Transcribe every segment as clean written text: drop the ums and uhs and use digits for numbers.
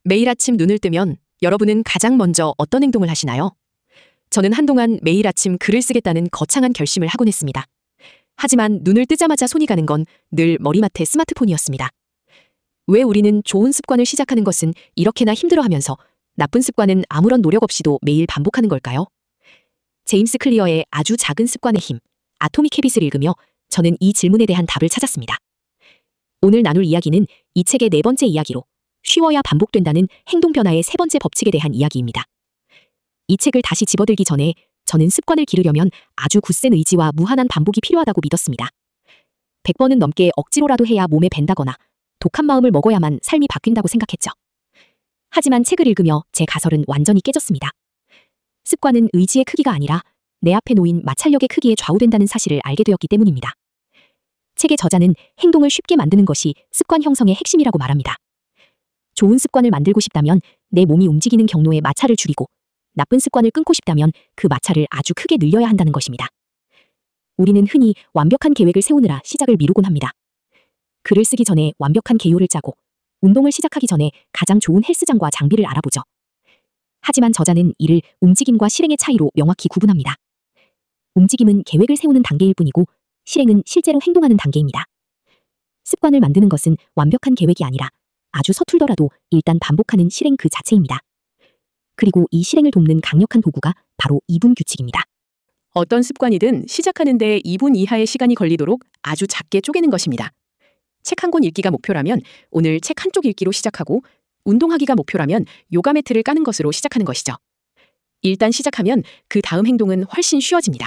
매일 아침 눈을 뜨면 여러분은 가장 먼저 어떤 행동을 하시나요? 저는 한동안 매일 아침 글을 쓰겠다는 거창한 결심을 하곤 했습니다. 하지만 눈을 뜨자마자 손이 가는 건 늘 머리맡에 스마트폰이었습니다. 왜 우리는 좋은 습관을 시작하는 것은 이렇게나 힘들어하면서 나쁜 습관은 아무런 노력 없이도 매일 반복하는 걸까요? 제임스 클리어의 아주 작은 습관의 힘, 아토믹 해빗을 읽으며 저는 이 질문에 대한 답을 찾았습니다. 오늘 나눌 이야기는 이 책의 네 번째 이야기로 쉬워야 반복된다는 행동 변화의 세 번째 법칙에 대한 이야기입니다. 이 책을 다시 집어들기 전에 저는 습관을 기르려면 아주 굳센 의지와 무한한 반복이 필요하다고 믿었습니다. 100번은 넘게 억지로라도 해야 몸에 밴다거나 독한 마음을 먹어야만 삶이 바뀐다고 생각했죠. 하지만 책을 읽으며 제 가설은 완전히 깨졌습니다. 습관은 의지의 크기가 아니라 내 앞에 놓인 마찰력의 크기에 좌우된다는 사실을 알게 되었기 때문입니다. 책의 저자는 행동을 쉽게 만드는 것이 습관 형성의 핵심이라고 말합니다. 좋은 습관을 만들고 싶다면 내 몸이 움직이는 경로의 마찰을 줄이고 나쁜 습관을 끊고 싶다면 그 마찰을 아주 크게 늘려야 한다는 것입니다. 우리는 흔히 완벽한 계획을 세우느라 시작을 미루곤 합니다. 글을 쓰기 전에 완벽한 개요를 짜고 운동을 시작하기 전에 가장 좋은 헬스장과 장비를 알아보죠. 하지만 저자는 이를 움직임과 실행의 차이로 명확히 구분합니다. 움직임은 계획을 세우는 단계일 뿐이고 실행은 실제로 행동하는 단계입니다. 습관을 만드는 것은 완벽한 계획이 아니라 아주 서툴더라도 일단 반복하는 실행 그 자체입니다. 그리고 이 실행을 돕는 강력한 도구가 바로 2분 규칙입니다. 어떤 습관이든 시작하는 데 2분 이하의 시간이 걸리도록 아주 작게 쪼개는 것입니다. 책 한 권 읽기가 목표라면 오늘 책 한쪽 읽기로 시작하고 운동하기가 목표라면 요가 매트를 까는 것으로 시작하는 것이죠. 일단 시작하면 그 다음 행동은 훨씬 쉬워집니다.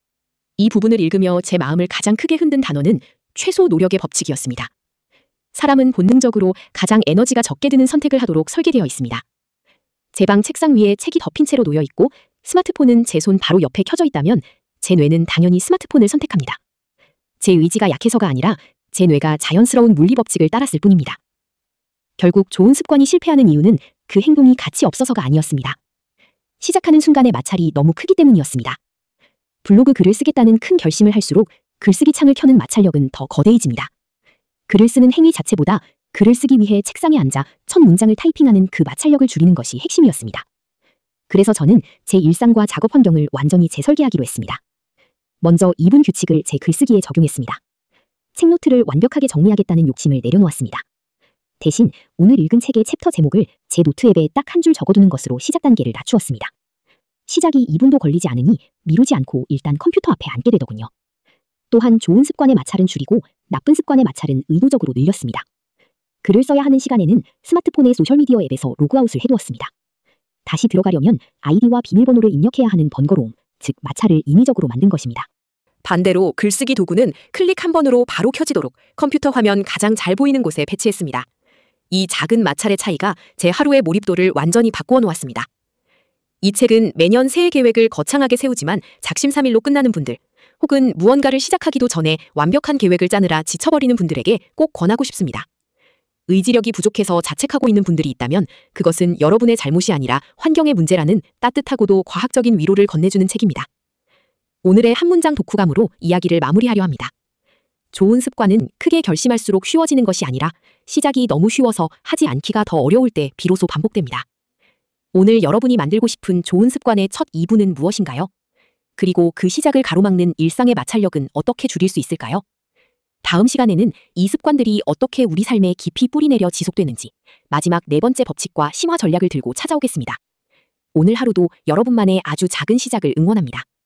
이 부분을 읽으며 제 마음을 가장 크게 흔든 단어는 최소 노력의 법칙이었습니다. 사람은 본능적으로 가장 에너지가 적게 드는 선택을 하도록 설계되어 있습니다. 제 방 책상 위에 책이 덮인 채로 놓여 있고 스마트폰은 제 손 바로 옆에 켜져 있다면 제 뇌는 당연히 스마트폰을 선택합니다. 제 의지가 약해서가 아니라 제 뇌가 자연스러운 물리 법칙을 따랐을 뿐입니다. 결국 좋은 습관이 실패하는 이유는 그 행동이 가치 없어서가 아니었습니다. 시작하는 순간의 마찰이 너무 크기 때문이었습니다. 블로그 글을 쓰겠다는 큰 결심을 할수록 글쓰기 창을 켜는 마찰력은 더 거대해집니다. 글을 쓰는 행위 자체보다 글을 쓰기 위해 책상에 앉아 첫 문장을 타이핑하는 그 마찰력을 줄이는 것이 핵심이었습니다. 그래서 저는 제 일상과 작업 환경을 완전히 재설계하기로 했습니다. 먼저 2분 규칙을 제 글쓰기에 적용했습니다. 책 노트를 완벽하게 정리하겠다는 욕심을 내려놓았습니다. 대신 오늘 읽은 책의 챕터 제목을 제 노트 앱에 딱 한 줄 적어두는 것으로 시작 단계를 낮추었습니다. 시작이 2분도 걸리지 않으니 미루지 않고 일단 컴퓨터 앞에 앉게 되더군요. 또한 좋은 습관의 마찰은 줄이고 나쁜 습관의 마찰은 의도적으로 늘렸습니다. 글을 써야 하는 시간에는 스마트폰의 소셜미디어 앱에서 로그아웃을 해두었습니다. 다시 들어가려면 아이디와 비밀번호를 입력해야 하는 번거로움, 즉 마찰을 인위적으로 만든 것입니다. 반대로 글쓰기 도구는 클릭 한 번으로 바로 켜지도록 컴퓨터 화면 가장 잘 보이는 곳에 배치했습니다. 이 작은 마찰의 차이가 제 하루의 몰입도를 완전히 바꾸어 놓았습니다. 이 책은 매년 새해 계획을 거창하게 세우지만 작심삼일로 끝나는 분들, 혹은 무언가를 시작하기도 전에 완벽한 계획을 짜느라 지쳐버리는 분들에게 꼭 권하고 싶습니다. 의지력이 부족해서 자책하고 있는 분들이 있다면 그것은 여러분의 잘못이 아니라 환경의 문제라는 따뜻하고도 과학적인 위로를 건네주는 책입니다. 오늘의 한 문장 독후감으로 이야기를 마무리하려 합니다. 좋은 습관은 크게 결심할수록 쉬워지는 것이 아니라 시작이 너무 쉬워서 하지 않기가 더 어려울 때 비로소 반복됩니다. 오늘 여러분이 만들고 싶은 좋은 습관의 첫 2분은 무엇인가요? 그리고 그 시작을 가로막는 일상의 마찰력은 어떻게 줄일 수 있을까요? 다음 시간에는 이 습관들이 어떻게 우리 삶에 깊이 뿌리내려 지속되는지 마지막 네 번째 법칙과 심화 전략을 들고 찾아오겠습니다. 오늘 하루도 여러분만의 아주 작은 시작을 응원합니다.